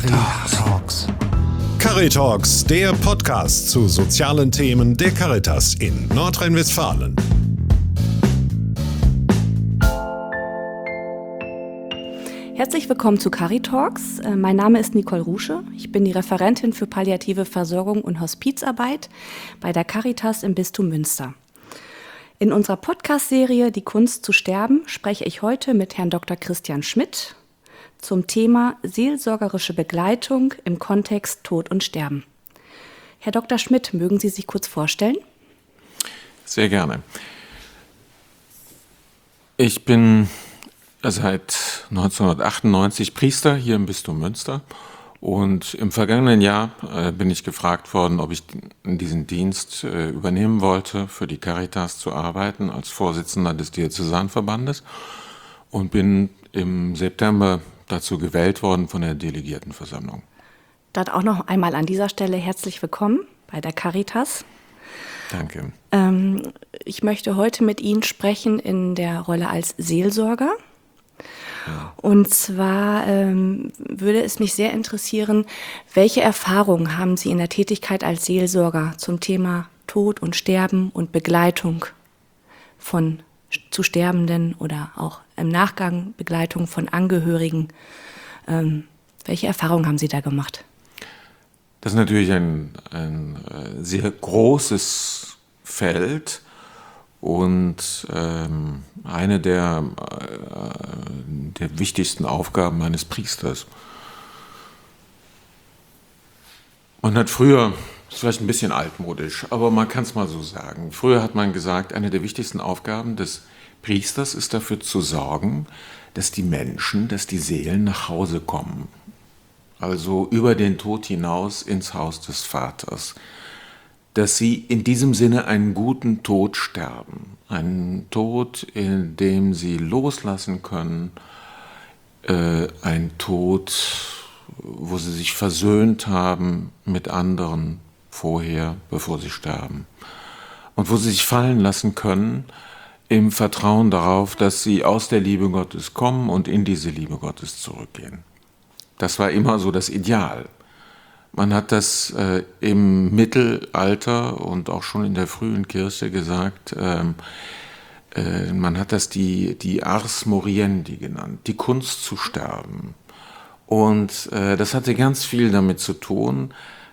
Caritalks. Caritalks, der Podcast zu sozialen Themen der Caritas in Nordrhein-Westfalen. Herzlich willkommen zu Caritalks. Mein Name ist Nicole Rusche. Ich bin die Referentin für palliative Versorgung und Hospizarbeit bei der Caritas im Bistum Münster. In unserer Podcast-Serie Die Kunst zu sterben spreche ich heute mit Herrn Dr. Christian Schmidt zum Thema seelsorgerische Begleitung im Kontext Tod und Sterben. Herr Dr. Schmidt, mögen Sie sich kurz vorstellen? Sehr gerne. Ich bin seit 1998 Priester hier im Bistum Münster und im vergangenen Jahr bin ich gefragt worden, ob ich diesen Dienst übernehmen wollte, für die Caritas zu arbeiten als Vorsitzender des Diözesanverbandes und bin im September dazu gewählt worden von der Delegiertenversammlung. Dort auch noch einmal an dieser Stelle herzlich willkommen bei der Caritas. Danke. Ich möchte heute mit Ihnen sprechen in der Rolle als Seelsorger. Ja. Und zwar würde es mich sehr interessieren, welche Erfahrungen haben Sie in der Tätigkeit als Seelsorger zum Thema Tod und Sterben und Begleitung zu Sterbenden oder auch im Nachgang Begleitung von Angehörigen. Welche Erfahrungen haben Sie da gemacht? Das ist natürlich ein sehr großes Feld und eine der wichtigsten Aufgaben eines Priesters. Man hat früher, das ist vielleicht ein bisschen altmodisch, aber man kann es mal so sagen, früher hat man gesagt, eine der wichtigsten Aufgaben des Priesters ist dafür zu sorgen, dass die Menschen, dass die Seelen nach Hause kommen. Also über den Tod hinaus ins Haus des Vaters. Dass sie in diesem Sinne einen guten Tod sterben. Einen Tod, in dem sie loslassen können. Ein Tod, wo sie sich versöhnt haben mit anderen vorher, bevor sie sterben. Und wo sie sich fallen lassen können, im Vertrauen darauf, dass sie aus der Liebe Gottes kommen und in diese Liebe Gottes zurückgehen. Das war immer so das Ideal. Man hat das im Mittelalter und auch schon in der frühen Kirche gesagt, man hat das die Ars Moriendi genannt, die Kunst zu sterben. Und das hatte ganz viel damit zu tun,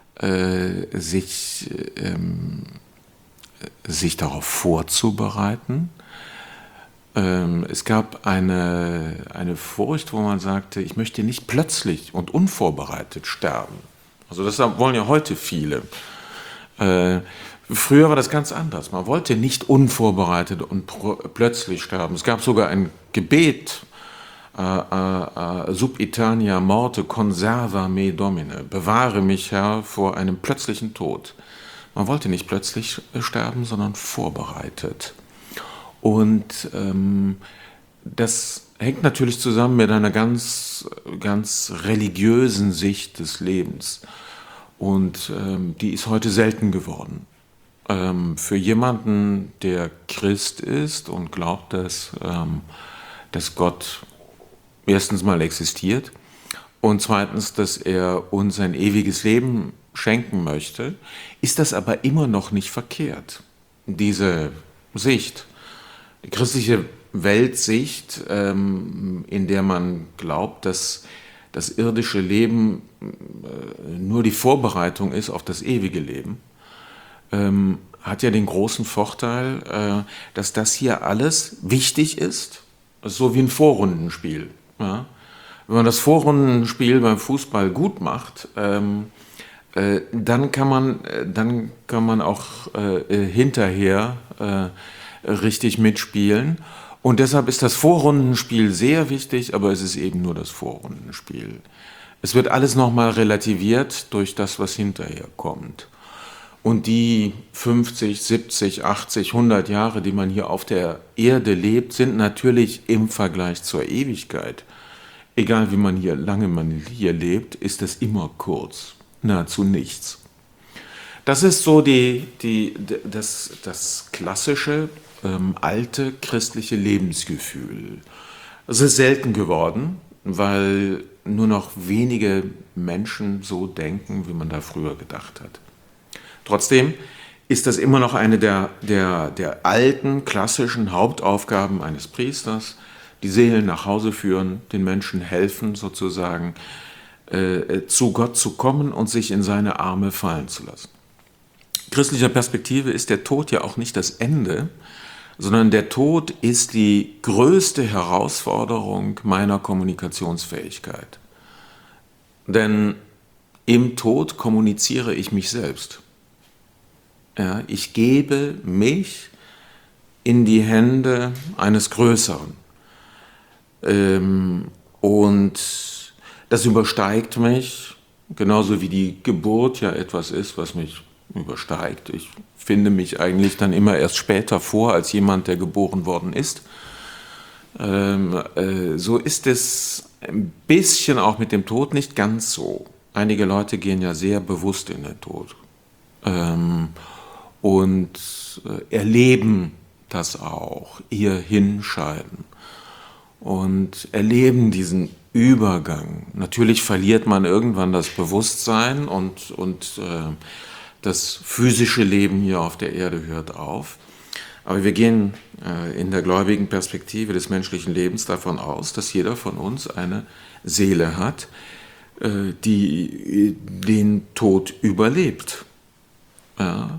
sich darauf vorzubereiten. Es gab eine Furcht, wo man sagte, ich möchte nicht plötzlich und unvorbereitet sterben. Also das wollen ja heute viele. Früher war das ganz anders. Man wollte nicht unvorbereitet und plötzlich sterben. Es gab sogar ein Gebet, Subitania morte conserva me domine, bewahre mich, Herr, vor einem plötzlichen Tod. Man wollte nicht plötzlich sterben, sondern vorbereitet. Und das hängt natürlich zusammen mit einer ganz, ganz religiösen Sicht des Lebens. Und die ist heute selten geworden. Für jemanden, der Christ ist und glaubt, dass Gott erstens mal existiert und zweitens, dass er uns ein ewiges Leben schenken möchte, ist das aber immer noch nicht verkehrt, diese Sicht. Die christliche Weltsicht, in der man glaubt, dass das irdische Leben nur die Vorbereitung ist auf das ewige Leben, hat ja den großen Vorteil, dass das hier alles wichtig ist, so wie ein Vorrundenspiel. Ja? Wenn man das Vorrundenspiel beim Fußball gut macht, dann kann man auch hinterher richtig mitspielen. Und deshalb ist das Vorrundenspiel sehr wichtig, aber es ist eben nur das Vorrundenspiel. Es wird alles nochmal relativiert durch das, was hinterher kommt. Und die 50, 70, 80, 100 Jahre, die man hier auf der Erde lebt, sind natürlich im Vergleich zur Ewigkeit. Egal wie lange man hier lebt, ist das immer kurz, nahezu nichts. Das ist so das klassische, alte christliche Lebensgefühl. Es ist selten geworden, weil nur noch wenige Menschen so denken, wie man da früher gedacht hat. Trotzdem ist das immer noch eine der alten, klassischen Hauptaufgaben eines Priesters, die Seelen nach Hause führen, den Menschen helfen, sozusagen zu Gott zu kommen und sich in seine Arme fallen zu lassen. Christlicher Perspektive ist der Tod ja auch nicht das Ende, sondern der Tod ist die größte Herausforderung meiner Kommunikationsfähigkeit. Denn im Tod kommuniziere ich mich selbst. Ja, ich gebe mich in die Hände eines Größeren. Und das übersteigt mich, genauso wie die Geburt ja etwas ist, was mich übersteigt. Ich finde mich eigentlich dann immer erst später vor als jemand, der geboren worden ist. So ist es ein bisschen auch mit dem Tod nicht ganz so. Einige Leute gehen ja sehr bewusst in den Tod und erleben das auch, ihr Hinscheiden und erleben diesen Übergang. Natürlich verliert man irgendwann das Bewusstsein und das physische Leben hier auf der Erde hört auf. Aber wir gehen in der gläubigen Perspektive des menschlichen Lebens davon aus, dass jeder von uns eine Seele hat, die den Tod überlebt. Ja,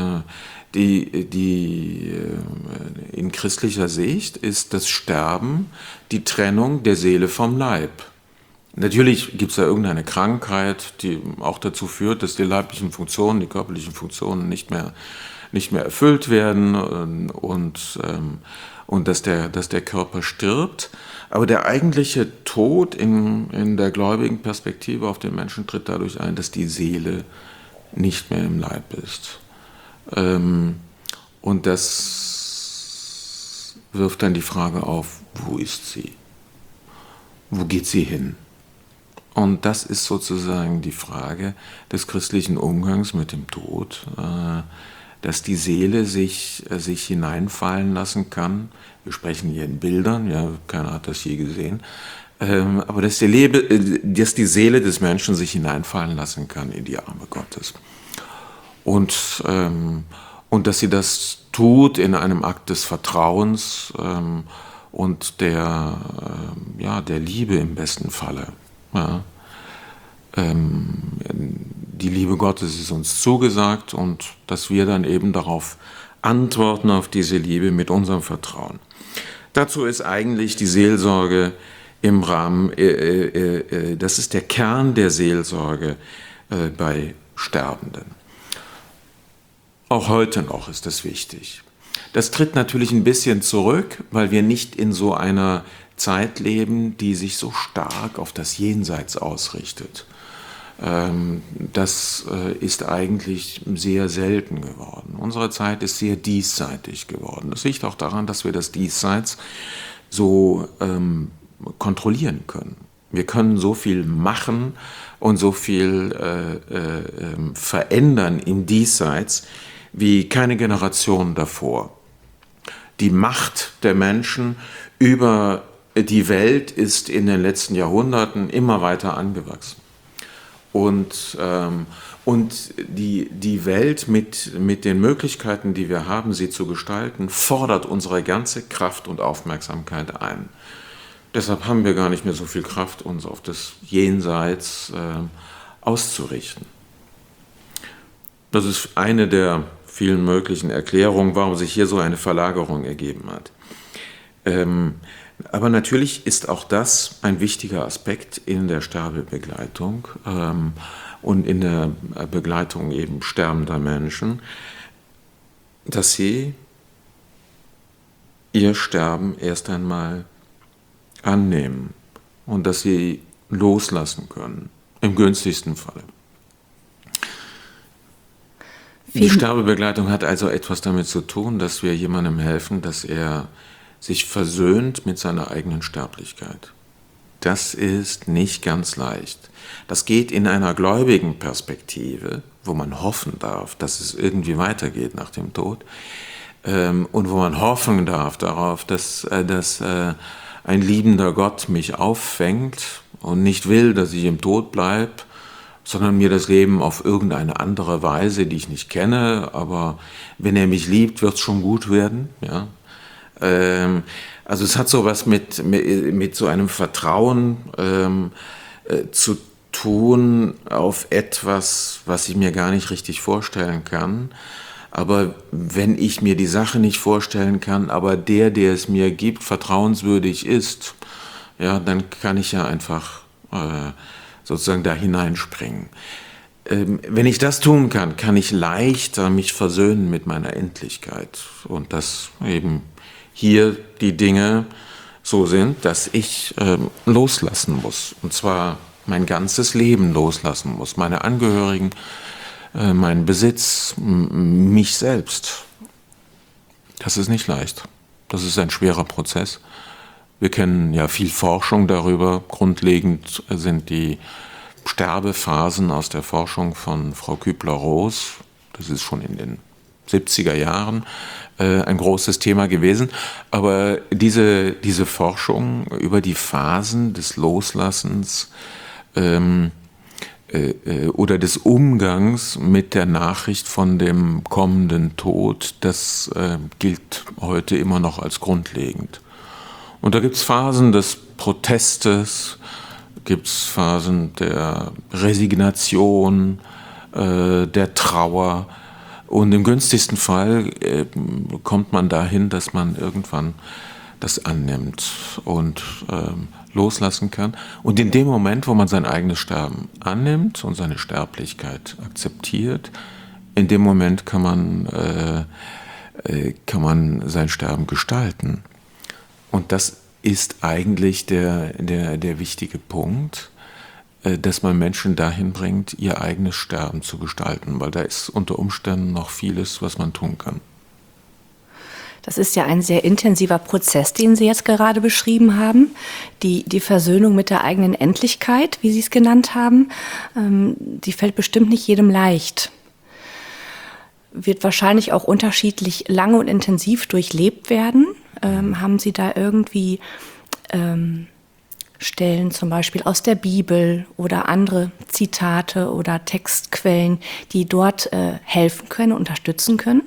in christlicher Sicht ist das Sterben die Trennung der Seele vom Leib. Natürlich gibt es da irgendeine Krankheit, die auch dazu führt, dass die leiblichen Funktionen, die körperlichen Funktionen nicht mehr erfüllt werden und dass der Körper stirbt. Aber der eigentliche Tod in der gläubigen Perspektive auf den Menschen tritt dadurch ein, dass die Seele nicht mehr im Leib ist. Und das wirft dann die Frage auf, wo ist sie? Wo geht sie hin? Und das ist sozusagen die Frage des christlichen Umgangs mit dem Tod, dass die Seele sich hineinfallen lassen kann. Wir sprechen hier in Bildern, ja, keiner hat das je gesehen, aber dass die Seele des Menschen sich hineinfallen lassen kann in die Arme Gottes. Und dass sie das tut in einem Akt des Vertrauens und der Liebe im besten Falle. Ja. Die Liebe Gottes ist uns zugesagt und dass wir dann eben darauf antworten, auf diese Liebe mit unserem Vertrauen. Dazu ist eigentlich die Seelsorge im Rahmen, das ist der Kern der Seelsorge bei Sterbenden. Auch heute noch ist das wichtig. Das tritt natürlich ein bisschen zurück, weil wir nicht in so einer Zeit leben, die sich so stark auf das Jenseits ausrichtet. Das ist eigentlich sehr selten geworden. Unsere Zeit ist sehr diesseitig geworden. Das liegt auch daran, dass wir das Diesseits so kontrollieren können. Wir können so viel machen und so viel verändern im Diesseits wie keine Generation davor. Die Macht der Menschen über die Welt ist in den letzten Jahrhunderten immer weiter angewachsen. Und die Welt mit den Möglichkeiten, die wir haben, sie zu gestalten, fordert unsere ganze Kraft und Aufmerksamkeit ein. Deshalb haben wir gar nicht mehr so viel Kraft, uns auf das Jenseits auszurichten. Das ist eine der vielen möglichen Erklärungen, warum sich hier so eine Verlagerung ergeben hat. Aber natürlich ist auch das ein wichtiger Aspekt in der Sterbebegleitung und in der Begleitung eben sterbender Menschen, dass sie ihr Sterben erst einmal annehmen und dass sie loslassen können, im günstigsten Falle. Die Sterbebegleitung hat also etwas damit zu tun, dass wir jemandem helfen, dass er sich versöhnt mit seiner eigenen Sterblichkeit. Das ist nicht ganz leicht. Das geht in einer gläubigen Perspektive, wo man hoffen darf, dass es irgendwie weitergeht nach dem Tod und wo man hoffen darf darauf, dass ein liebender Gott mich auffängt und nicht will, dass ich im Tod bleibe, sondern mir das Leben auf irgendeine andere Weise, die ich nicht kenne, aber wenn er mich liebt, wird es schon gut werden. Ja? Also es hat sowas mit so einem Vertrauen zu tun auf etwas, was ich mir gar nicht richtig vorstellen kann. Aber wenn ich mir die Sache nicht vorstellen kann, aber der es mir gibt, vertrauenswürdig ist, ja, dann kann ich ja einfach sozusagen da hineinspringen. Wenn ich das tun kann, kann ich leichter mich versöhnen mit meiner Endlichkeit. Und dass eben hier die Dinge so sind, dass ich loslassen muss. Und zwar mein ganzes Leben loslassen muss. Meine Angehörigen, meinen Besitz, mich selbst. Das ist nicht leicht. Das ist ein schwerer Prozess. Wir kennen ja viel Forschung darüber. Grundlegend sind die Sterbephasen aus der Forschung von Frau Kübler-Ross, das ist schon in den 70er Jahren ein großes Thema gewesen. Aber diese Forschung über die Phasen des Loslassens oder des Umgangs mit der Nachricht von dem kommenden Tod, das gilt heute immer noch als grundlegend. Und da gibt es Phasen des Protestes, gibt es Phasen der Resignation, der Trauer. Und im günstigsten Fall kommt man dahin, dass man irgendwann das annimmt und loslassen kann. Und in dem Moment, wo man sein eigenes Sterben annimmt und seine Sterblichkeit akzeptiert, in dem Moment kann man sein Sterben gestalten. Und das ist eigentlich der wichtige Punkt, dass man Menschen dahin bringt, ihr eigenes Sterben zu gestalten, weil da ist unter Umständen noch vieles, was man tun kann. Das ist ja ein sehr intensiver Prozess, den Sie jetzt gerade beschrieben haben. Die Versöhnung mit der eigenen Endlichkeit, wie Sie es genannt haben, die fällt bestimmt nicht jedem leicht. Wird wahrscheinlich auch unterschiedlich lange und intensiv durchlebt werden. Haben Sie da irgendwie Stellen zum Beispiel aus der Bibel oder andere Zitate oder Textquellen, die dort helfen können, unterstützen können?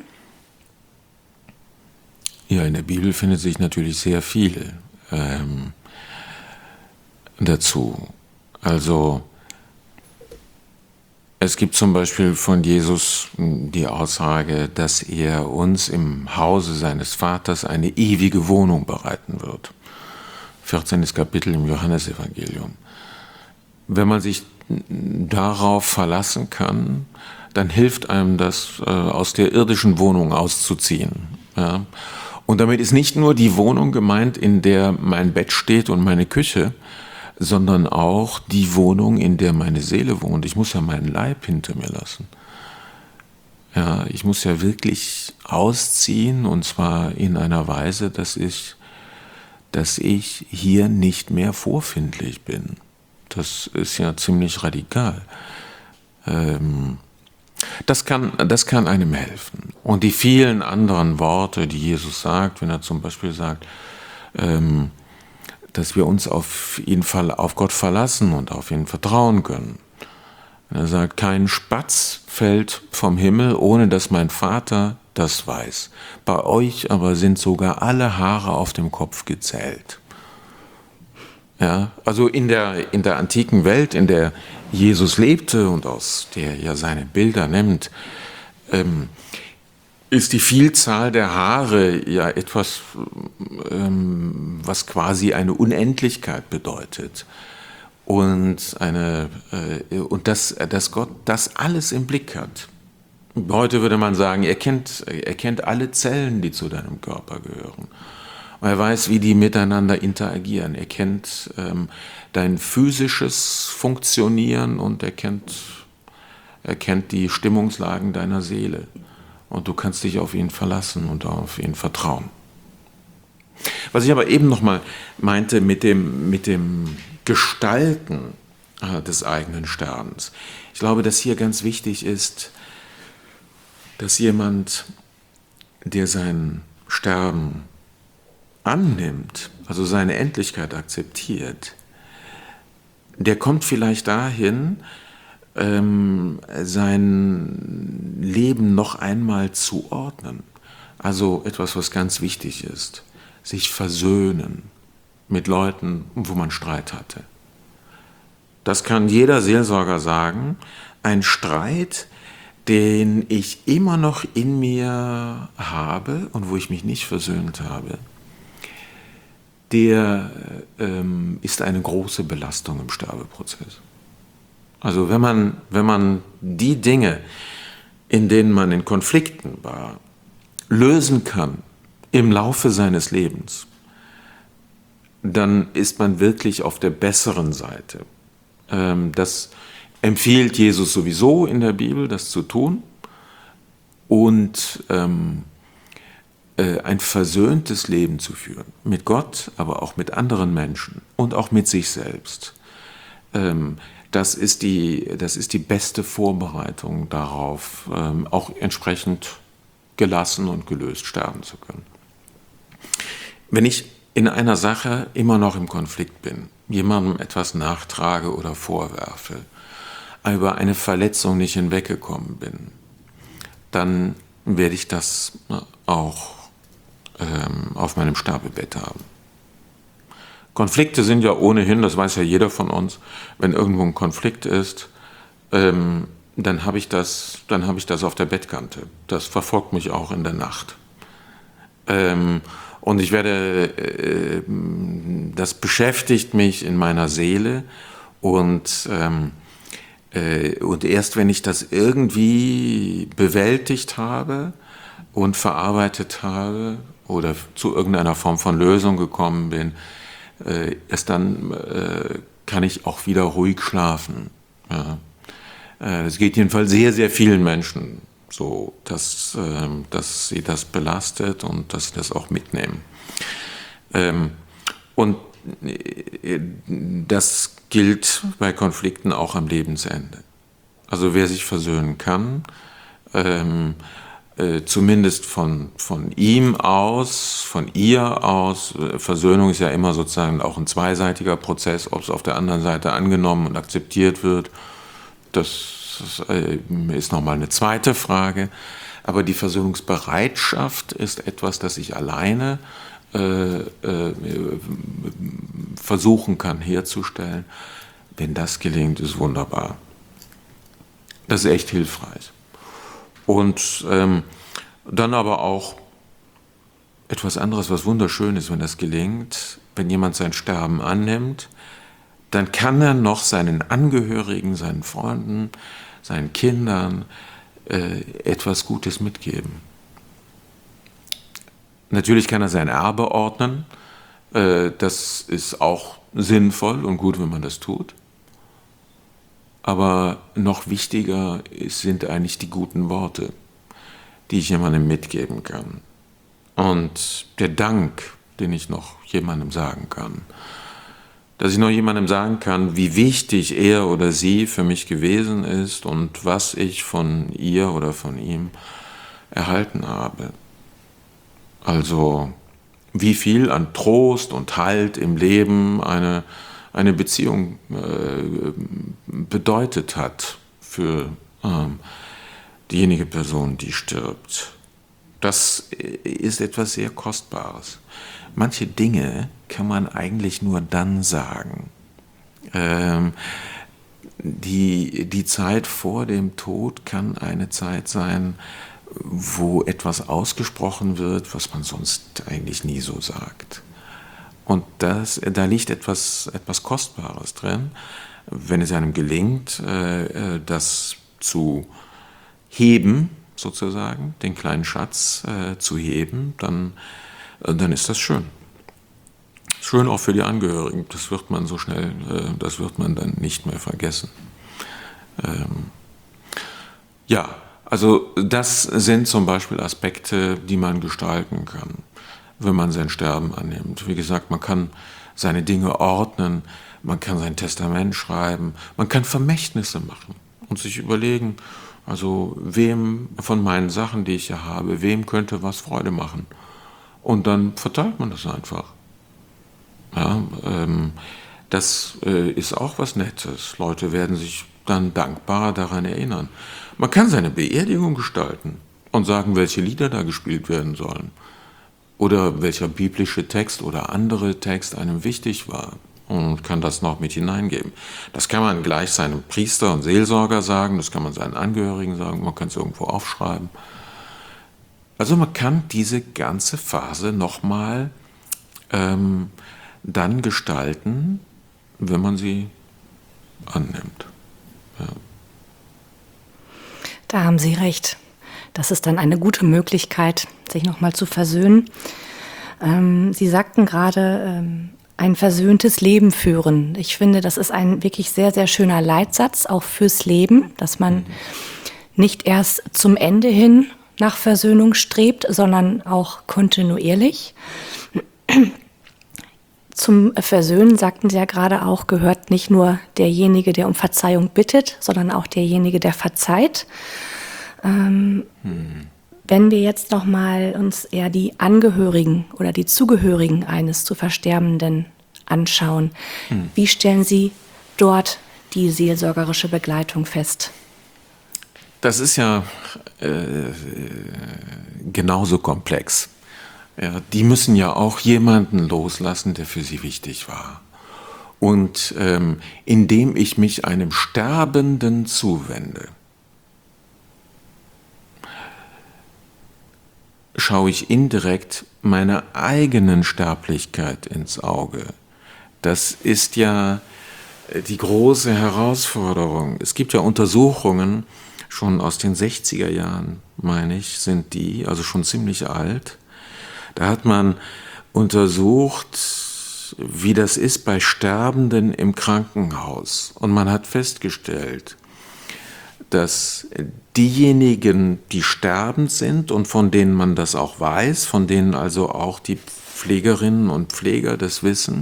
Ja, in der Bibel findet sich natürlich sehr viel dazu. Also es gibt zum Beispiel von Jesus die Aussage, dass er uns im Hause seines Vaters eine ewige Wohnung bereiten wird. 14. Kapitel im Johannesevangelium. Wenn man sich darauf verlassen kann, dann hilft einem das, aus der irdischen Wohnung auszuziehen. Ja? Und damit ist nicht nur die Wohnung gemeint, in der mein Bett steht und meine Küche, sondern auch die Wohnung, in der meine Seele wohnt. Ich muss ja meinen Leib hinter mir lassen. Ja, ich muss ja wirklich ausziehen, und zwar in einer Weise, dass ich hier nicht mehr vorfindlich bin. Das ist ja ziemlich radikal. Das kann einem helfen. Und die vielen anderen Worte, die Jesus sagt, wenn er zum Beispiel sagt, dass wir uns auf Gott verlassen und auf ihn vertrauen können. Er sagt, kein Spatz fällt vom Himmel, ohne dass mein Vater das weiß. Bei euch aber sind sogar alle Haare auf dem Kopf gezählt. Ja, also in der antiken Welt, in der Jesus lebte und aus der er seine Bilder nimmt, ist die Vielzahl der Haare ja etwas, was quasi eine Unendlichkeit bedeutet. Und dass Gott das alles im Blick hat. Heute würde man sagen, er kennt alle Zellen, die zu deinem Körper gehören. Und er weiß, wie die miteinander interagieren. Er kennt dein physisches Funktionieren und er kennt die Stimmungslagen deiner Seele. Und du kannst dich auf ihn verlassen und auf ihn vertrauen. Was ich aber eben noch mal meinte mit dem Gestalten des eigenen Sterbens. Ich glaube, dass hier ganz wichtig ist, dass jemand, der sein Sterben annimmt, also seine Endlichkeit akzeptiert, der kommt vielleicht dahin, sein Leben noch einmal zu ordnen. Also etwas, was ganz wichtig ist, sich versöhnen mit Leuten, wo man Streit hatte. Das kann jeder Seelsorger sagen. Ein Streit, den ich immer noch in mir habe und wo ich mich nicht versöhnt habe, der ist eine große Belastung im Sterbeprozess. Also wenn man die Dinge, in denen man in Konflikten war, lösen kann im Laufe seines Lebens, dann ist man wirklich auf der besseren Seite. Das empfiehlt Jesus sowieso in der Bibel, das zu tun. Und ein versöhntes Leben zu führen. Mit Gott, aber auch mit anderen Menschen und auch mit sich selbst. Das ist die beste Vorbereitung darauf, auch entsprechend gelassen und gelöst sterben zu können. Wenn ich in einer Sache immer noch im Konflikt bin, jemandem etwas nachtrage oder vorwerfe, über eine Verletzung nicht hinweggekommen bin, dann werde ich das auch auf meinem Sterbebett haben. Konflikte sind ja ohnehin, das weiß ja jeder von uns, wenn irgendwo ein Konflikt ist, dann habe ich das auf der Bettkante. Das verfolgt mich auch in der Nacht. Und das beschäftigt mich in meiner Seele und erst wenn ich das irgendwie bewältigt habe und verarbeitet habe oder zu irgendeiner Form von Lösung gekommen bin, erst dann kann ich auch wieder ruhig schlafen. Ja. Das geht jedenfalls sehr, sehr vielen Menschen so, dass sie das belastet und dass sie das auch mitnehmen. Und das gilt bei Konflikten auch am Lebensende. Also wer sich versöhnen kann, zumindest von ihm aus, von ihr aus, Versöhnung ist ja immer sozusagen auch ein zweiseitiger Prozess, ob es auf der anderen Seite angenommen und akzeptiert wird, das ist nochmal eine zweite Frage. Aber die Versöhnungsbereitschaft ist etwas, das ich alleine versuchen kann herzustellen. Wenn das gelingt, ist wunderbar. Das ist echt hilfreich. Und dann aber auch etwas anderes, was wunderschön ist, wenn das gelingt, wenn jemand sein Sterben annimmt, dann kann er noch seinen Angehörigen, seinen Freunden, seinen Kindern etwas Gutes mitgeben. Natürlich kann er sein Erbe ordnen, das ist auch sinnvoll und gut, wenn man das tut. Aber noch wichtiger sind eigentlich die guten Worte, die ich jemandem mitgeben kann. Und der Dank, den ich noch jemandem sagen kann. Dass ich noch jemandem sagen kann, wie wichtig er oder sie für mich gewesen ist und was ich von ihr oder von ihm erhalten habe. Also wie viel an Trost und Halt im Leben eine Beziehung bedeutet hat für diejenige Person, die stirbt. Das ist etwas sehr Kostbares. Manche Dinge kann man eigentlich nur dann sagen. Die Zeit vor dem Tod kann eine Zeit sein, wo etwas ausgesprochen wird, was man sonst eigentlich nie so sagt. Und da liegt etwas Kostbares drin. Wenn es einem gelingt, das zu heben, sozusagen, den kleinen Schatz zu heben, dann ist das schön. Schön auch für die Angehörigen. Das wird man so schnell, das wird man dann nicht mehr vergessen. Ja, also das sind zum Beispiel Aspekte, die man gestalten kann, wenn man sein Sterben annimmt. Wie gesagt, man kann seine Dinge ordnen, man kann sein Testament schreiben, man kann Vermächtnisse machen und sich überlegen, also wem von meinen Sachen, die ich ja habe, wem könnte was Freude machen. Und dann verteilt man das einfach. Ja, Das ist auch was Nettes. Leute werden sich dann dankbar daran erinnern. Man kann seine Beerdigung gestalten und sagen, welche Lieder da gespielt werden sollen. Oder welcher biblische Text oder andere Text einem wichtig war. Und kann das noch mit hineingeben. Das kann man gleich seinem Priester und Seelsorger sagen, das kann man seinen Angehörigen sagen, man kann es irgendwo aufschreiben. Also man kann diese ganze Phase nochmal dann gestalten, wenn man sie annimmt. Ja. Da haben Sie recht. Das ist dann eine gute Möglichkeit, sich nochmal zu versöhnen. Sie sagten gerade, ein versöhntes Leben führen. Ich finde, das ist ein wirklich sehr, sehr schöner Leitsatz, auch fürs Leben, dass man nicht erst zum Ende hin nach Versöhnung strebt, sondern auch kontinuierlich. Zum Versöhnen, sagten Sie ja gerade auch, gehört nicht nur derjenige, der um Verzeihung bittet, sondern auch derjenige, der verzeiht. Wenn wir jetzt nochmal uns eher die Angehörigen oder die Zugehörigen eines zu Versterbenden anschauen, wie stellen Sie dort die seelsorgerische Begleitung fest? Das ist ja genauso komplex. Ja, die müssen ja auch jemanden loslassen, der für sie wichtig war. Und indem ich mich einem Sterbenden zuwende, schaue ich indirekt meiner eigenen Sterblichkeit ins Auge. Das ist ja die große Herausforderung. Es gibt ja Untersuchungen, schon aus den 60er Jahren, meine ich, sind die, also schon ziemlich alt. Da hat man untersucht, wie das ist bei Sterbenden im Krankenhaus. Und man hat festgestellt, dass diejenigen, die sterbend sind und von denen man das auch weiß, von denen also auch die Pflegerinnen und Pfleger das wissen,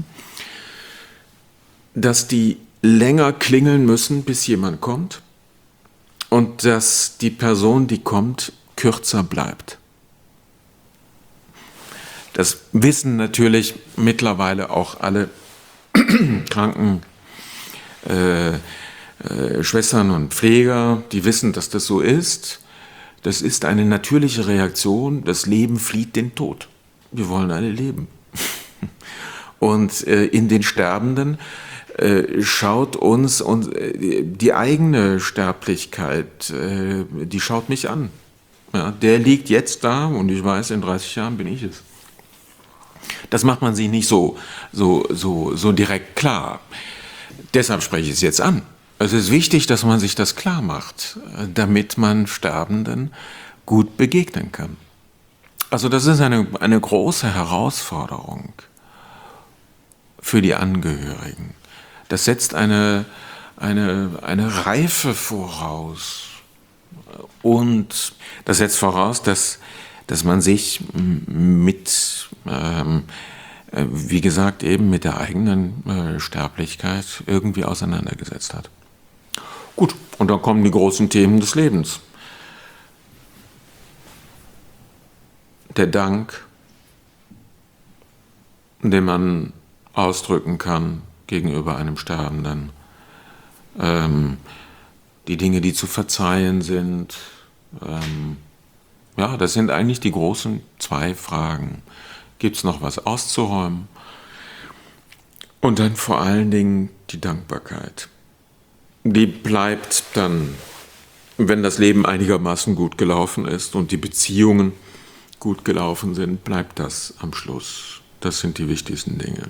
dass die länger klingeln müssen, bis jemand kommt und dass die Person, die kommt, kürzer bleibt. Das wissen natürlich mittlerweile auch alle Schwestern und Pfleger, die wissen, dass das so ist. Das ist eine natürliche Reaktion. Das Leben flieht den Tod. Wir wollen alle leben. Und in den Sterbenden schaut uns und die eigene Sterblichkeit, die schaut mich an. Ja, der liegt jetzt da und ich weiß, in 30 Jahren bin ich es. Das macht man sich nicht so direkt klar. Deshalb spreche ich es jetzt an. Es ist wichtig, dass man sich das klar macht, damit man Sterbenden gut begegnen kann. Also das ist eine große Herausforderung für die Angehörigen. Das setzt eine Reife voraus. Und das setzt voraus, dass man sich mit, wie gesagt, eben mit der eigenen Sterblichkeit irgendwie auseinandergesetzt hat. Gut, und dann kommen die großen Themen des Lebens. Der Dank, den man ausdrücken kann gegenüber einem Sterbenden. Die Dinge, die zu verzeihen sind. Ja, das sind eigentlich die großen zwei Fragen. Gibt es noch was auszuräumen? Und dann vor allen Dingen die Dankbarkeit. Die bleibt dann, wenn das Leben einigermaßen gut gelaufen ist und die Beziehungen gut gelaufen sind, bleibt das am Schluss. Das sind die wichtigsten Dinge.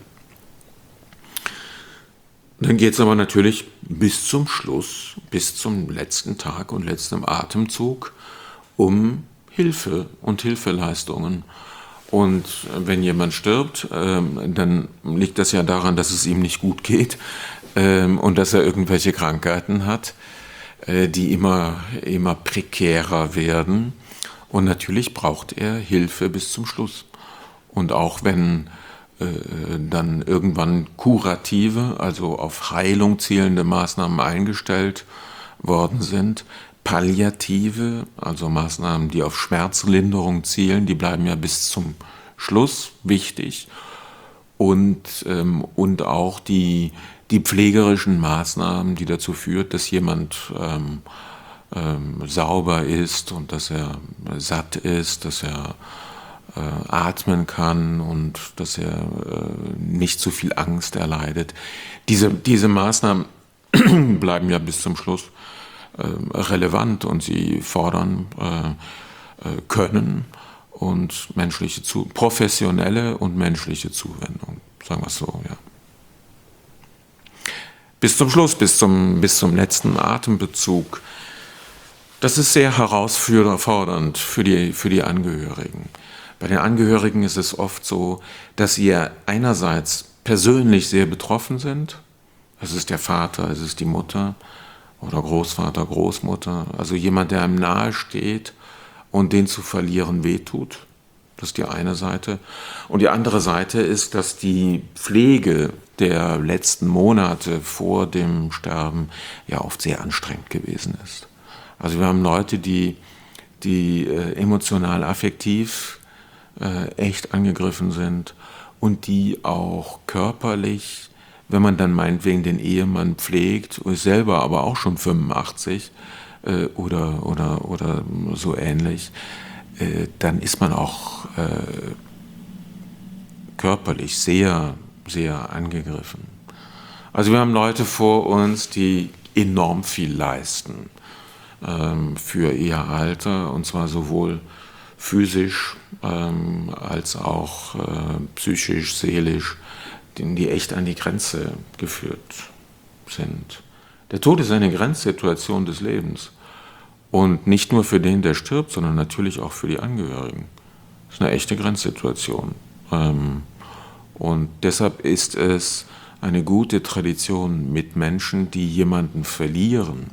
Dann geht es aber natürlich bis zum Schluss, bis zum letzten Tag und letzten Atemzug um Hilfe und Hilfeleistungen. Und wenn jemand stirbt, dann liegt das ja daran, dass es ihm nicht gut geht und dass er irgendwelche Krankheiten hat, die immer prekärer werden. Und natürlich braucht er Hilfe bis zum Schluss. Und auch wenn dann irgendwann kurative, also auf Heilung zielende Maßnahmen eingestellt worden sind, palliative, also Maßnahmen, die auf Schmerzlinderung zielen, die bleiben ja bis zum Schluss wichtig. und auch die pflegerischen Maßnahmen, die dazu führt, dass jemand sauber ist und dass er satt ist, dass er atmen kann und dass er nicht zu viel Angst erleidet. Diese Maßnahmen bleiben ja bis zum Schluss relevant und sie fordern Können und professionelle und menschliche Zuwendung, sagen wir es so, ja. Bis zum Schluss, bis zum letzten Atembezug. Das ist sehr herausfordernd für die Angehörigen. Bei den Angehörigen ist es oft so, dass sie einerseits persönlich sehr betroffen sind. Es ist der Vater, es ist die Mutter oder Großvater, Großmutter. Also jemand, der einem nahe steht und den zu verlieren wehtut. Das ist die eine Seite. Und die andere Seite ist, dass die Pflege der letzten Monate vor dem Sterben ja oft sehr anstrengend gewesen ist. Also wir haben Leute, die emotional, affektiv echt angegriffen sind und die auch körperlich, wenn man dann meinetwegen den Ehemann pflegt, ist selber aber auch schon 85 oder so ähnlich, dann ist man auch körperlich sehr, sehr angegriffen. Also wir haben Leute vor uns, die enorm viel leisten für ihr Alter, und zwar sowohl physisch als auch psychisch, seelisch, die echt an die Grenze geführt sind. Der Tod ist eine Grenzsituation des Lebens. Und nicht nur für den, der stirbt, sondern natürlich auch für die Angehörigen. Das ist eine echte Grenzsituation. Und deshalb ist es eine gute Tradition, mit Menschen, die jemanden verlieren,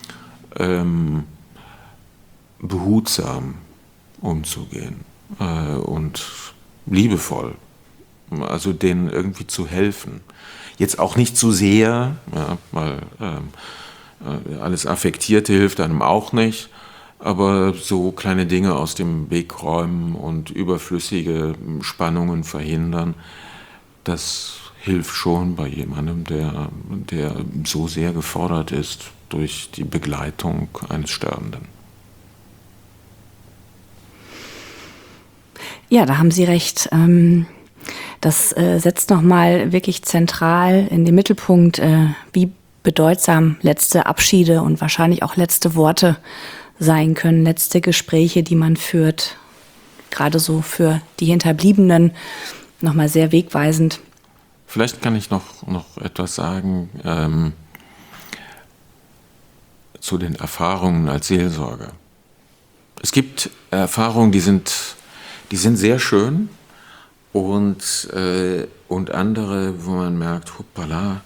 behutsam umzugehen und liebevoll, also denen irgendwie zu helfen. Jetzt auch nicht zu sehr, ja, weil alles Affektierte hilft einem auch nicht, aber so kleine Dinge aus dem Weg räumen und überflüssige Spannungen verhindern, das hilft schon bei jemandem, der so sehr gefordert ist durch die Begleitung eines Sterbenden. Ja, da haben Sie recht. Das setzt nochmal wirklich zentral in den Mittelpunkt, wie bedeutsam letzte Abschiede und wahrscheinlich auch letzte Worte sein können, letzte Gespräche, die man führt. Gerade so für die Hinterbliebenen nochmal sehr wegweisend. Vielleicht kann ich noch etwas sagen zu den Erfahrungen als Seelsorger. Es gibt Erfahrungen, die sind sehr schön und andere, wo man merkt, hoppala,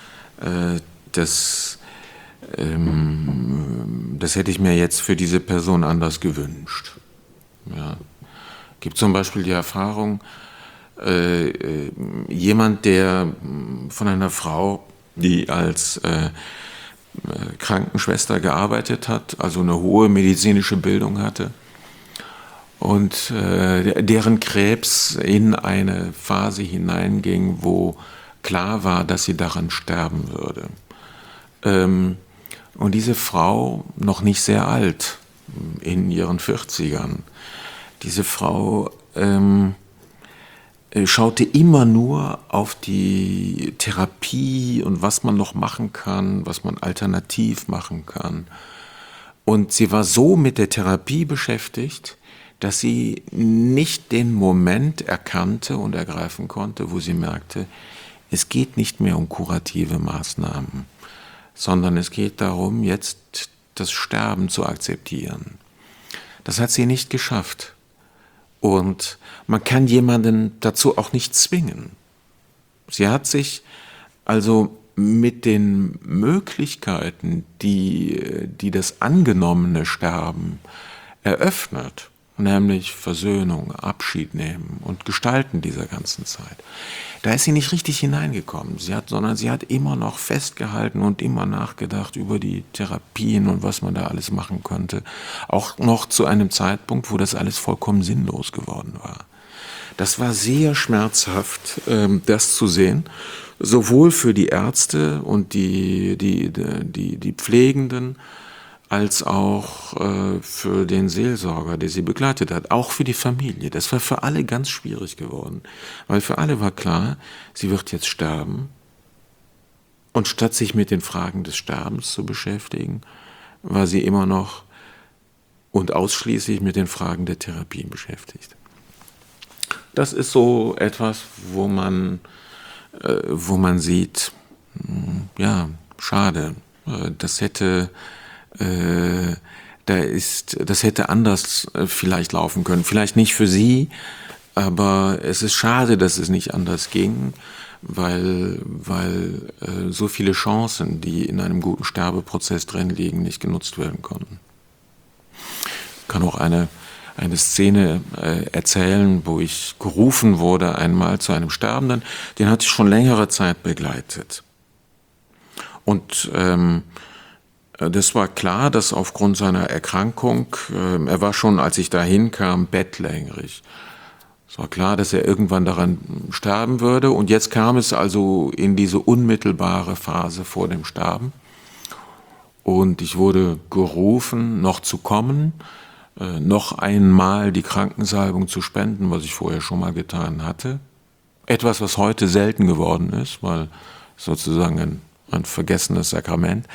das hätte ich mir jetzt für diese Person anders gewünscht. Ja. Gibt zum Beispiel die Erfahrung, jemand, der von einer Frau, die als Krankenschwester gearbeitet hat, also eine hohe medizinische Bildung hatte, und deren Krebs in eine Phase hineinging, wo klar war, dass sie daran sterben würde. Und diese Frau, noch nicht sehr alt, in ihren 40ern, diese Frau schaute immer nur auf die Therapie und was man noch machen kann, was man alternativ machen kann. Und sie war so mit der Therapie beschäftigt, dass sie nicht den Moment erkannte und ergreifen konnte, wo sie merkte, es geht nicht mehr um kurative Maßnahmen, sondern es geht darum, jetzt das Sterben zu akzeptieren. Das hat sie nicht geschafft. Und man kann jemanden dazu auch nicht zwingen. Sie hat sich also mit den Möglichkeiten, die das angenommene Sterben eröffnet, nämlich Versöhnung, Abschied nehmen und Gestalten dieser ganzen Zeit. Da ist sie nicht richtig hineingekommen, sondern sie hat immer noch festgehalten und immer nachgedacht über die Therapien und was man da alles machen könnte. Auch noch zu einem Zeitpunkt, wo das alles vollkommen sinnlos geworden war. Das war sehr schmerzhaft, das zu sehen, sowohl für die Ärzte und die Pflegenden, als auch für den Seelsorger, der sie begleitet hat, auch für die Familie. Das war für alle ganz schwierig geworden, weil für alle war klar, sie wird jetzt sterben. Und statt sich mit den Fragen des Sterbens zu beschäftigen, war sie immer noch und ausschließlich mit den Fragen der Therapie beschäftigt. Das ist so etwas, wo man sieht, ja, schade, das hätte anders vielleicht laufen können. Vielleicht nicht für sie, aber es ist schade, dass es nicht anders ging, weil so viele Chancen, die in einem guten Sterbeprozess drin liegen, nicht genutzt werden konnten. Ich kann auch eine Szene erzählen, wo ich gerufen wurde einmal zu einem Sterbenden, den hatte ich schon längere Zeit begleitet. Und das war klar, dass aufgrund seiner Erkrankung, er war schon, als ich dahin kam, bettlägerig. Es war klar, dass er irgendwann daran sterben würde. Und jetzt kam es also in diese unmittelbare Phase vor dem Sterben. Und ich wurde gerufen, noch zu kommen, noch einmal die Krankensalbung zu spenden, was ich vorher schon mal getan hatte. Etwas, was heute selten geworden ist, weil sozusagen ein vergessenes Sakrament.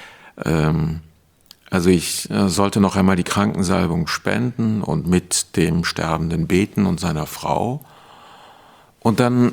Also ich sollte noch einmal die Krankensalbung spenden und mit dem Sterbenden beten und seiner Frau. Und dann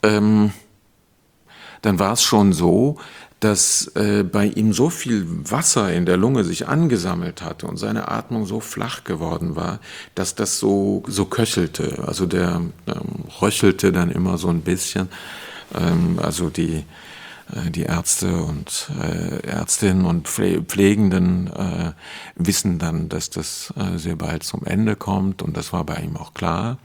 war es schon so, dass bei ihm so viel Wasser in der Lunge sich angesammelt hatte und seine Atmung so flach geworden war, dass das so köchelte. Also der röchelte dann immer so ein bisschen. Also die Ärzte und Ärztinnen und Pflegenden wissen dann, dass das sehr bald zum Ende kommt, und das war bei ihm auch klar.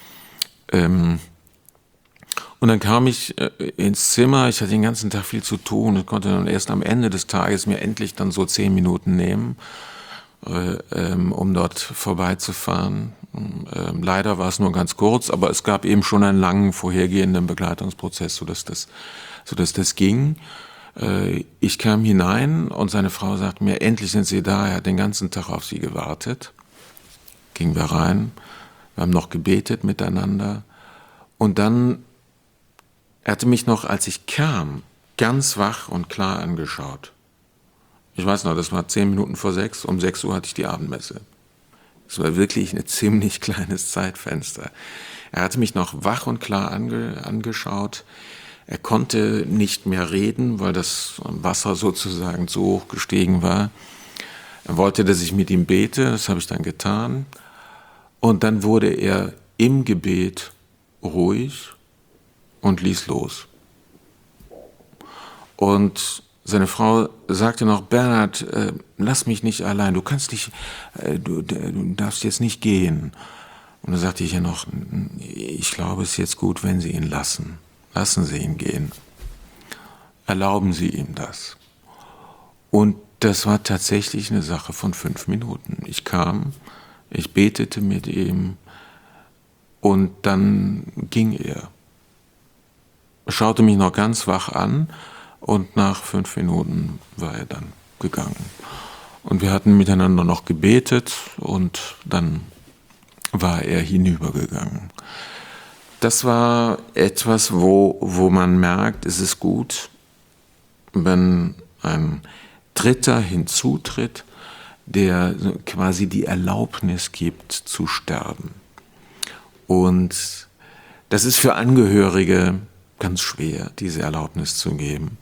Und dann kam ich ins Zimmer, ich hatte den ganzen Tag viel zu tun und konnte dann erst am Ende des Tages mir endlich dann so 10 Minuten nehmen, um dort vorbeizufahren. Leider war es nur ganz kurz, aber es gab eben schon einen langen vorhergehenden Begleitungsprozess, sodass das ging. Ich kam hinein und seine Frau sagte mir, endlich sind Sie da, er hat den ganzen Tag auf Sie gewartet. Gingen wir rein, wir haben noch gebetet miteinander, und dann er hatte mich noch, als ich kam, ganz wach und klar angeschaut. Ich weiß noch, das war 10 Minuten vor 6, um 6 Uhr hatte ich die Abendmesse. Das war wirklich ein ziemlich kleines Zeitfenster. Er hatte mich noch wach und klar angeschaut. Er konnte nicht mehr reden, weil das Wasser sozusagen zu hoch gestiegen war. Er wollte, dass ich mit ihm bete, das habe ich dann getan. Und dann wurde er im Gebet ruhig und ließ los. Und seine Frau sagte noch, Bernhard, lass mich nicht allein, du darfst jetzt nicht gehen. Und dann sagte ich ja noch, ich glaube, es ist jetzt gut, wenn Sie ihn lassen. Lassen Sie ihn gehen. Erlauben Sie ihm das. Und das war tatsächlich eine Sache von 5 Minuten. Ich kam, ich betete mit ihm und dann ging er. Er schaute mich noch ganz wach an und nach 5 Minuten war er dann gegangen. Und wir hatten miteinander noch gebetet und dann war er hinübergegangen. Das war etwas, wo man merkt, es ist gut, wenn ein Dritter hinzutritt, der quasi die Erlaubnis gibt zu sterben. Und das ist für Angehörige ganz schwer, diese Erlaubnis zu geben.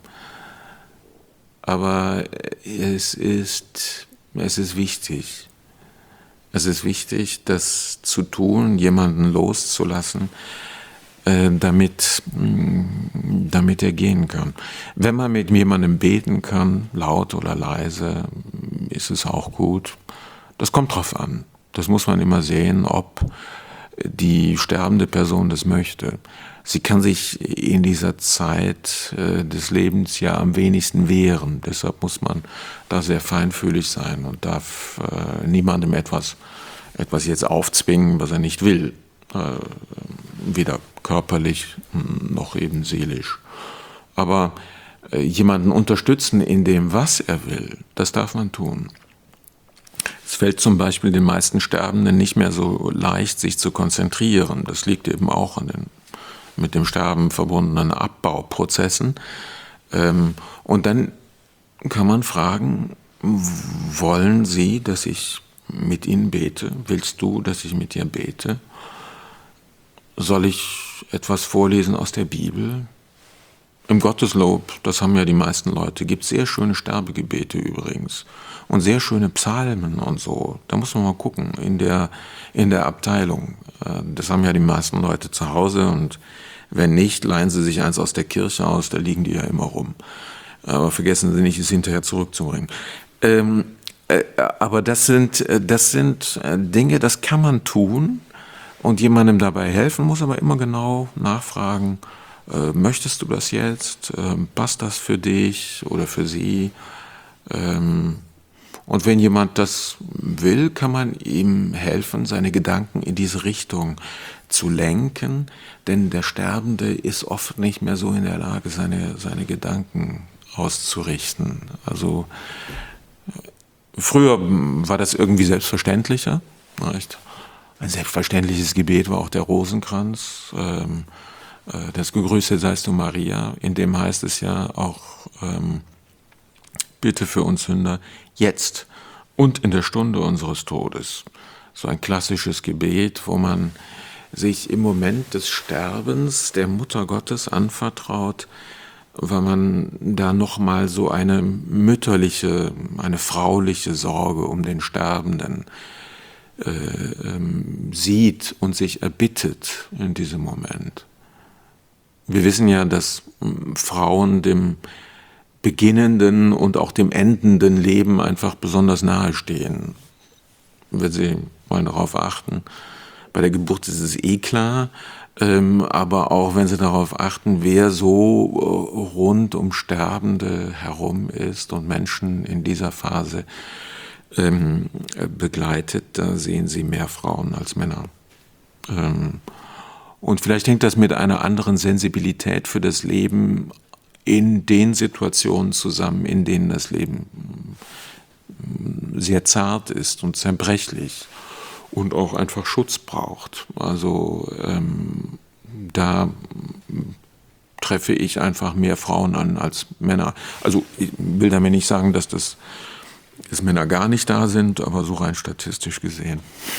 Aber es ist wichtig. Es ist wichtig, das zu tun, jemanden loszulassen, damit er gehen kann. Wenn man mit jemandem beten kann, laut oder leise, ist es auch gut. Das kommt drauf an. Das muss man immer sehen, ob die sterbende Person das möchte. Sie kann sich in dieser Zeit des Lebens ja am wenigsten wehren. Deshalb muss man da sehr feinfühlig sein und darf niemandem etwas jetzt aufzwingen, was er nicht will. weder körperlich noch eben seelisch. Aber jemanden unterstützen in dem, was er will, das darf man tun. Es fällt zum Beispiel den meisten Sterbenden nicht mehr so leicht, sich zu konzentrieren. Das liegt eben auch an den mit dem Sterben verbundenen Abbauprozessen. Und dann kann man fragen, wollen Sie, dass ich mit Ihnen bete? Willst du, dass ich mit dir bete? Soll ich etwas vorlesen aus der Bibel? Im Gotteslob, das haben ja die meisten Leute, gibt es sehr schöne Sterbegebete übrigens und sehr schöne Psalmen und so. Da muss man mal gucken in der Abteilung. Das haben ja die meisten Leute zu Hause und wenn nicht, leihen sie sich eins aus der Kirche aus, da liegen die ja immer rum. Aber vergessen Sie nicht, es hinterher zurückzubringen. Aber das sind Dinge, das kann man tun und jemandem dabei helfen, muss aber immer genau nachfragen, möchtest du das jetzt? Passt das für dich oder für sie? Und wenn jemand das will, kann man ihm helfen, seine Gedanken in diese Richtung zu lenken, denn der Sterbende ist oft nicht mehr so in der Lage, seine Gedanken auszurichten. Also früher war das irgendwie selbstverständlicher. Nicht? Ein selbstverständliches Gebet war auch der Rosenkranz. Das Gegrüßet seist du, Maria, in dem heißt es ja auch, bitte für uns Sünder, jetzt und in der Stunde unseres Todes. So ein klassisches Gebet, wo man sich im Moment des Sterbens der Mutter Gottes anvertraut, weil man da nochmal so eine mütterliche, eine frauliche Sorge um den Sterbenden sieht und sich erbittet in diesem Moment. Wir wissen ja, dass Frauen dem beginnenden und auch dem endenden Leben einfach besonders nahe stehen. Wenn Sie mal darauf achten. Bei der Geburt ist es klar, aber auch wenn Sie darauf achten, wer so rund um Sterbende herum ist und Menschen in dieser Phase begleitet, da sehen Sie mehr Frauen als Männer. Und vielleicht hängt das mit einer anderen Sensibilität für das Leben in den Situationen zusammen, in denen das Leben sehr zart ist und zerbrechlich und auch einfach Schutz braucht. Also da treffe ich einfach mehr Frauen an als Männer. Also ich will damit nicht sagen, dass Männer gar nicht da sind, aber so rein statistisch gesehen.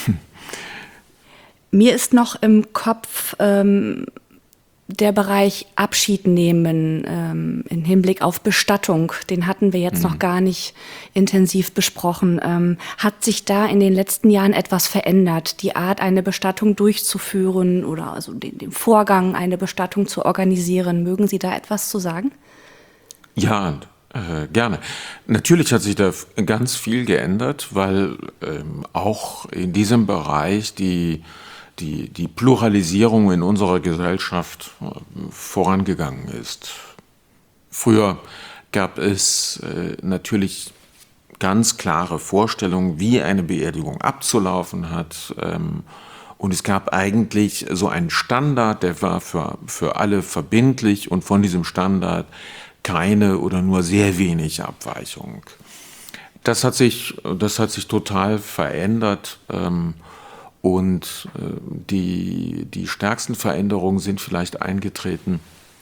Mir ist noch im Kopf der Bereich Abschied nehmen im Hinblick auf Bestattung. Den hatten wir jetzt noch gar nicht intensiv besprochen. Hat sich da in den letzten Jahren etwas verändert? Die Art, eine Bestattung durchzuführen oder also den Vorgang, eine Bestattung zu organisieren. Mögen Sie da etwas zu sagen? Ja, gerne. Natürlich hat sich da ganz viel geändert, weil auch in diesem Bereich die Pluralisierung in unserer Gesellschaft vorangegangen ist. Früher gab es natürlich ganz klare Vorstellungen, wie eine Beerdigung abzulaufen hat. Und es gab eigentlich so einen Standard, der war für alle verbindlich und von diesem Standard keine oder nur sehr wenig Abweichung. Das hat sich total verändert. Und die stärksten Veränderungen sind vielleicht eingetreten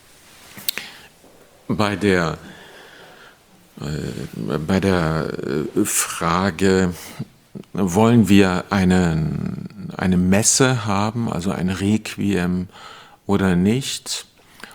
bei der Frage, wollen wir eine Messe haben, also ein Requiem oder nicht?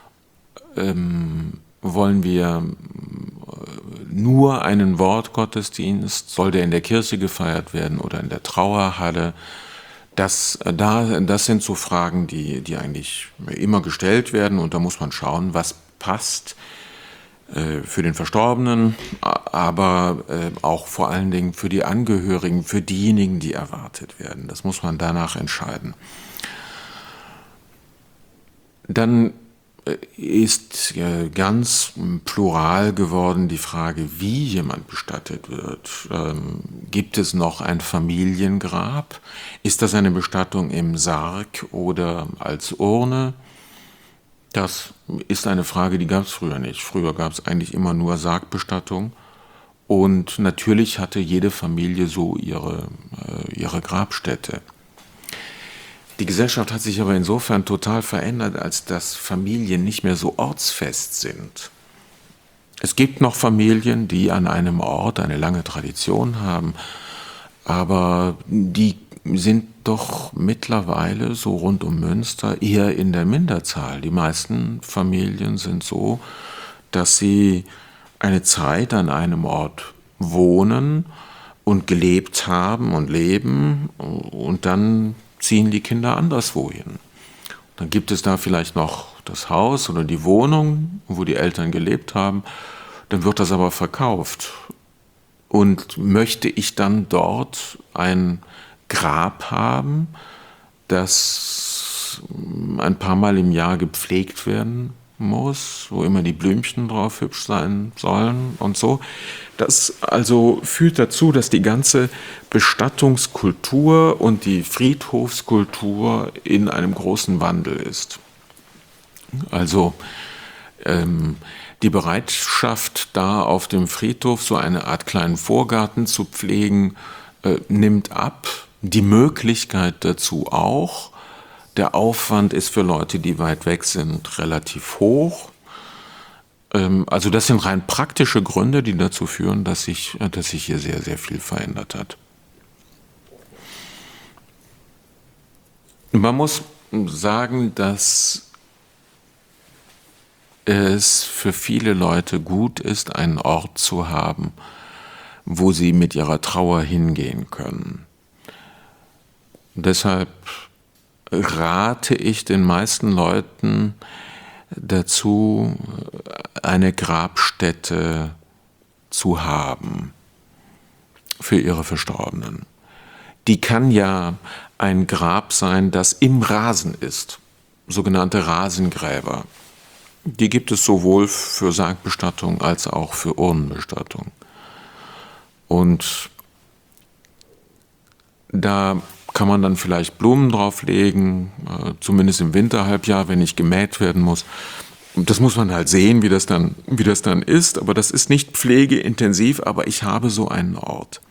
Wollen wir nur einen Wortgottesdienst? Soll der in der Kirche gefeiert werden oder in der Trauerhalle? Das sind so Fragen, die eigentlich immer gestellt werden und da muss man schauen, was passt für den Verstorbenen, aber auch vor allen Dingen für die Angehörigen, für diejenigen, die erwartet werden. Das muss man danach entscheiden. Dann ist ganz plural geworden die Frage, wie jemand bestattet wird. Gibt es noch ein Familiengrab? Ist das eine Bestattung im Sarg oder als Urne? Das ist eine Frage, die gab es früher nicht. Früher gab es eigentlich immer nur Sargbestattung. Und natürlich hatte jede Familie so ihre Grabstätte. Die Gesellschaft hat sich aber insofern total verändert, als dass Familien nicht mehr so ortsfest sind. Es gibt noch Familien, die an einem Ort eine lange Tradition haben, aber die sind doch mittlerweile so rund um Münster eher in der Minderzahl. Die meisten Familien sind so, dass sie eine Zeit an einem Ort wohnen und gelebt haben und leben und dann ziehen die Kinder anderswo hin. Dann gibt es da vielleicht noch das Haus oder die Wohnung, wo die Eltern gelebt haben. Dann wird das aber verkauft. Und möchte ich dann dort ein Grab haben, das ein paar Mal im Jahr gepflegt werden muss, wo immer die Blümchen drauf hübsch sein sollen und so. Das also führt dazu, dass die ganze Bestattungskultur und die Friedhofskultur in einem großen Wandel ist. Also die Bereitschaft, da auf dem Friedhof so eine Art kleinen Vorgarten zu pflegen, nimmt ab. Die Möglichkeit dazu auch. Der Aufwand ist für Leute, die weit weg sind, relativ hoch. Also das sind rein praktische Gründe, die dazu führen, dass sich hier sehr, sehr viel verändert hat. Man muss sagen, dass es für viele Leute gut ist, einen Ort zu haben, wo sie mit ihrer Trauer hingehen können. Deshalb rate ich den meisten Leuten dazu, eine Grabstätte zu haben für ihre Verstorbenen. Die kann ja ein Grab sein, das im Rasen ist, sogenannte Rasengräber. Die gibt es sowohl für Sargbestattung als auch für Urnenbestattung. Und da kann man dann vielleicht Blumen drauflegen, zumindest im Winterhalbjahr, wenn nicht gemäht werden muss. Das muss man halt sehen, wie das dann ist, aber das ist nicht pflegeintensiv, aber ich habe so einen Ort.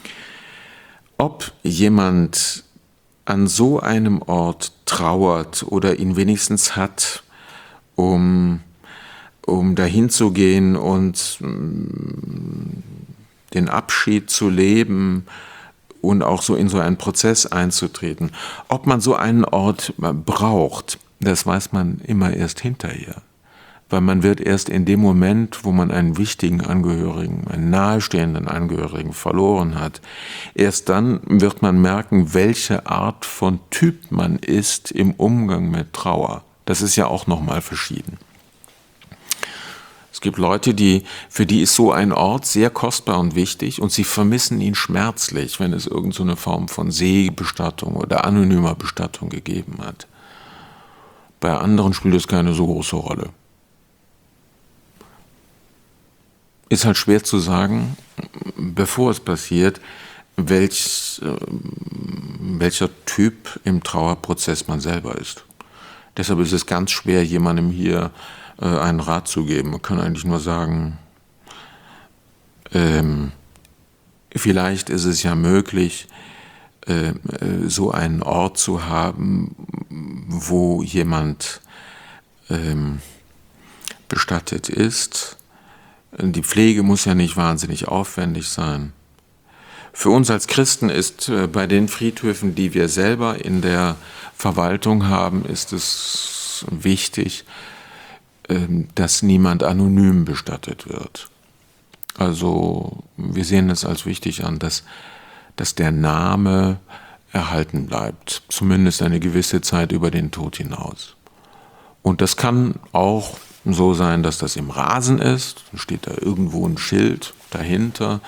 Ob jemand an so einem Ort trauert oder ihn wenigstens hat, um dahin zu gehen und den Abschied zu leben und auch so in so einen Prozess einzutreten. Ob man so einen Ort braucht, das weiß man immer erst hinterher. Weil man wird erst in dem Moment, wo man einen wichtigen Angehörigen, einen nahestehenden Angehörigen verloren hat, erst dann wird man merken, welche Art von Typ man ist im Umgang mit Trauer. Das ist ja auch nochmal verschieden. Es gibt Leute, für die ist so ein Ort sehr kostbar und wichtig und sie vermissen ihn schmerzlich, wenn es irgend so eine Form von Seebestattung oder anonymer Bestattung gegeben hat. Bei anderen spielt es keine so große Rolle. Ist halt schwer zu sagen, bevor es passiert, welcher Typ im Trauerprozess man selber ist. Deshalb ist es ganz schwer, jemandem hier einen Rat zu geben. Man kann eigentlich nur sagen, vielleicht ist es ja möglich, so einen Ort zu haben, wo jemand bestattet ist. Die Pflege muss ja nicht wahnsinnig aufwendig sein. Für uns als Christen ist bei den Friedhöfen, die wir selber in der Verwaltung haben, ist es wichtig, dass niemand anonym bestattet wird. Also wir sehen es als wichtig an, dass der Name erhalten bleibt, zumindest eine gewisse Zeit über den Tod hinaus. Und das kann auch so sein, dass das im Rasen ist, dann steht da irgendwo ein Schild dahinter,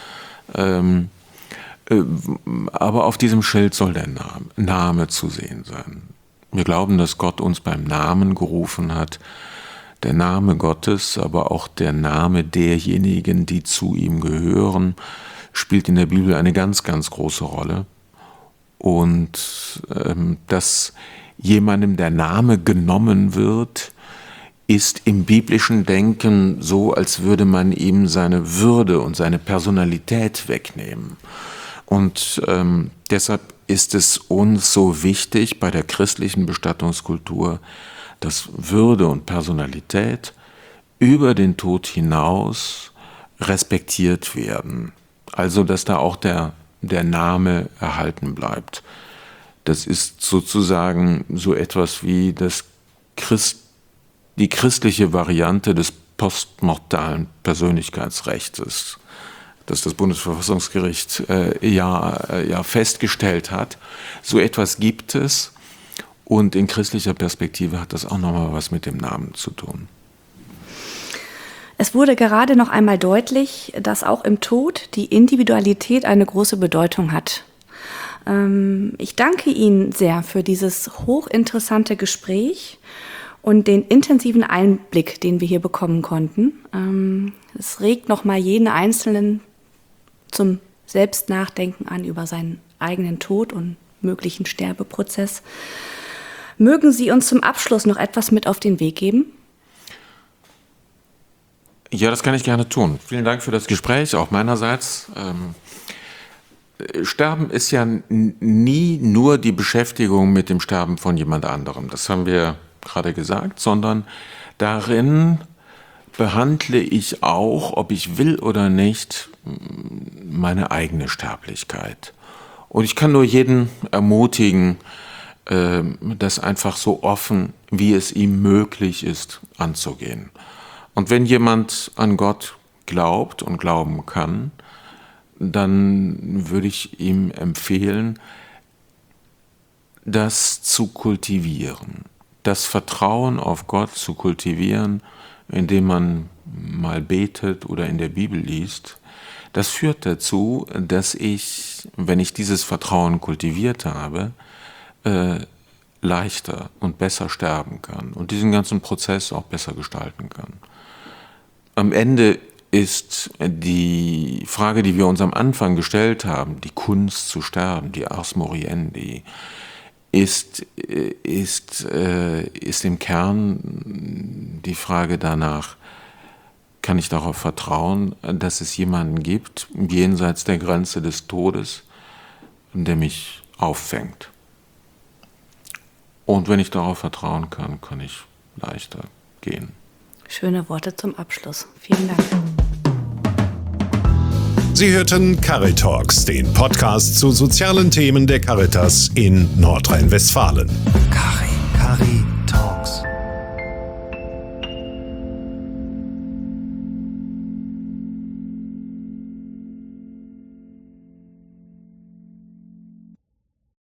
aber auf diesem Schild soll der Name zu sehen sein. Wir glauben, dass Gott uns beim Namen gerufen hat, der Name Gottes, aber auch der Name derjenigen, die zu ihm gehören, spielt in der Bibel eine ganz, ganz große Rolle. Und dass jemandem der Name genommen wird, ist im biblischen Denken so, als würde man ihm seine Würde und seine Personalität wegnehmen. Und deshalb ist es uns so wichtig bei der christlichen Bestattungskultur, dass Würde und Personalität über den Tod hinaus respektiert werden. Also, dass da auch der Name erhalten bleibt. Das ist sozusagen so etwas wie die christliche Variante des postmortalen Persönlichkeitsrechts, das das Bundesverfassungsgericht ja festgestellt hat. So etwas gibt es. Und in christlicher Perspektive hat das auch nochmal was mit dem Namen zu tun. Es wurde gerade noch einmal deutlich, dass auch im Tod die Individualität eine große Bedeutung hat. Ich danke Ihnen sehr für dieses hochinteressante Gespräch und den intensiven Einblick, den wir hier bekommen konnten. Es regt nochmal jeden Einzelnen zum Selbstnachdenken an über seinen eigenen Tod und möglichen Sterbeprozess. Mögen Sie uns zum Abschluss noch etwas mit auf den Weg geben? Ja, das kann ich gerne tun. Vielen Dank für das Gespräch, auch meinerseits. Sterben ist ja nie nur die Beschäftigung mit dem Sterben von jemand anderem. Das haben wir gerade gesagt, sondern darin behandle ich auch, ob ich will oder nicht, meine eigene Sterblichkeit. Und ich kann nur jeden ermutigen, das einfach so offen, wie es ihm möglich ist, anzugehen. Und wenn jemand an Gott glaubt und glauben kann, dann würde ich ihm empfehlen, das zu kultivieren, das Vertrauen auf Gott zu kultivieren, indem man mal betet oder in der Bibel liest. Das führt dazu, dass ich, wenn ich dieses Vertrauen kultiviert habe, leichter und besser sterben kann und diesen ganzen Prozess auch besser gestalten kann. Am Ende ist die Frage, die wir uns am Anfang gestellt haben, die Kunst zu sterben, die Ars Moriendi, ist im Kern die Frage danach, kann ich darauf vertrauen, dass es jemanden gibt, jenseits der Grenze des Todes, der mich auffängt. Und wenn ich darauf vertrauen kann, kann ich leichter gehen. Schöne Worte zum Abschluss. Vielen Dank. Sie hörten Caritalks, den Podcast zu sozialen Themen der Caritas in Nordrhein-Westfalen. Cari.